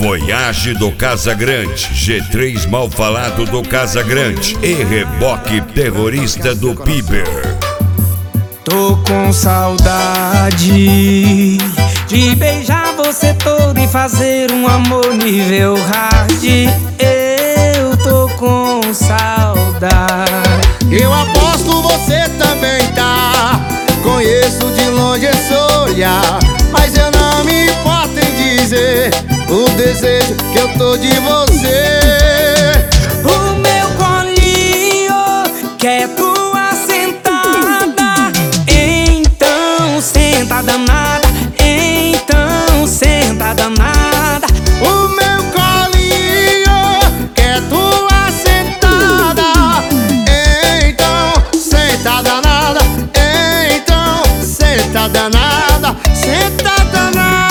Voyage do Casagrande, G3 mal falado do Casagrande e reboque terrorista do Piber. Tô com saudade de beijar você todo e fazer um amor nível hard. Eu tô com saudade. Eu aposto você também tá. Conheço de longe esse olhar, mas eu não me importo em dizer o desejo que eu tô de você. O meu colinho quer tua sentada, então senta danada, então senta danada. O meu colinho quer tua sentada, então senta danada, então senta danada, senta danada.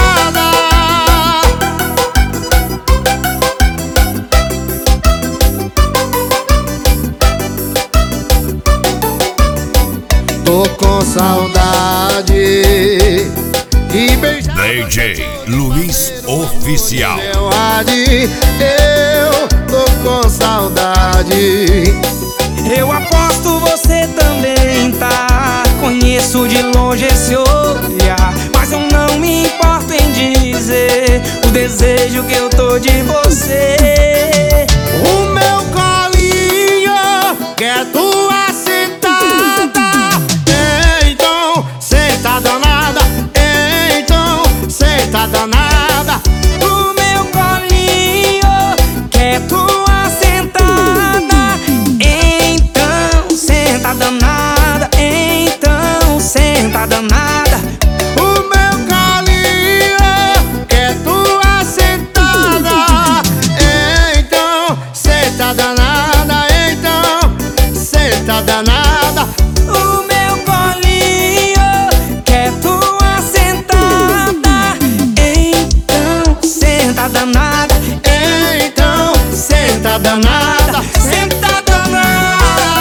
Tô com saudade de beijar DJ Luiz Oficial. meu rádio. Eu tô com saudade. Eu aposto você também tá. Conheço de longe esse olhar, mas eu não me importo em dizer o desejo que eu tô de você. O meu colinho quer tua sentada, então senta danada, então senta danada. O meu colinho quer tua sentada, então senta danada, então senta danada. O meu colinho quer tua sentada, então senta danada, então senta danada. O meu colinho quer tua sentada, então senta danada, Então senta danada, senta danada.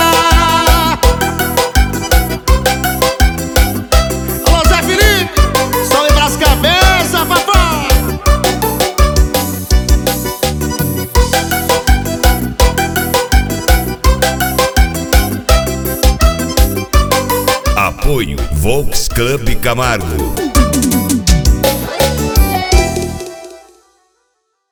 Alô Zé Felipe, só lembra as cabeças, papai. Apoio Volks Club Camargo.